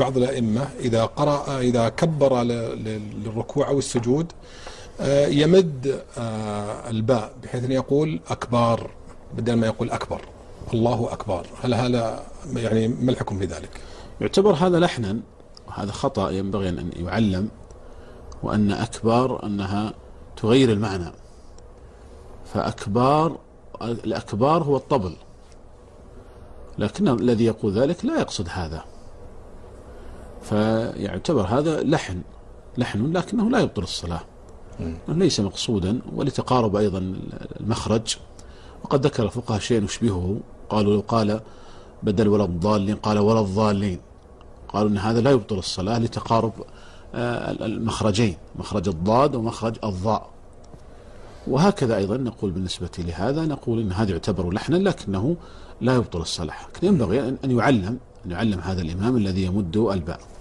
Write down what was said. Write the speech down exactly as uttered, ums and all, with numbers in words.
بعض الأئمة إذا قرأ إذا كبر للركوع أو السجود يمد الباء بحيث أن يقول أكبر بدل ما يقول أكبر، الله أكبر. هل هذا يعني ما الحكم في ذلك؟ يعتبر هذا لحنا، وهذا خطأ ينبغي أن يعلم، وأن أكبر أنها تغير المعنى. فأكبار الأكبار هو الطبل، لكن الذي يقول ذلك لا يقصد هذا، فيعتبر هذا لحن لحن لكنه لا يبطل الصلاة، ليس مقصودا، ولتقارب أيضا المخرج. وقد ذكر الفقهاء شيء يشبهه، قالوا لو قال بدل ولا الضالين قال ولا الضالين، قالوا أن هذا لا يبطل الصلاة لتقارب المخرجين، مخرج الضاد ومخرج الضاء. وهكذا أيضا نقول بالنسبة لهذا، نقول أن هذا يعتبر لحنا لكنه لا يبطل الصلاة، لكن ينبغي أن يعلم أن يعلم هذا الإمام الذي يمد الباء.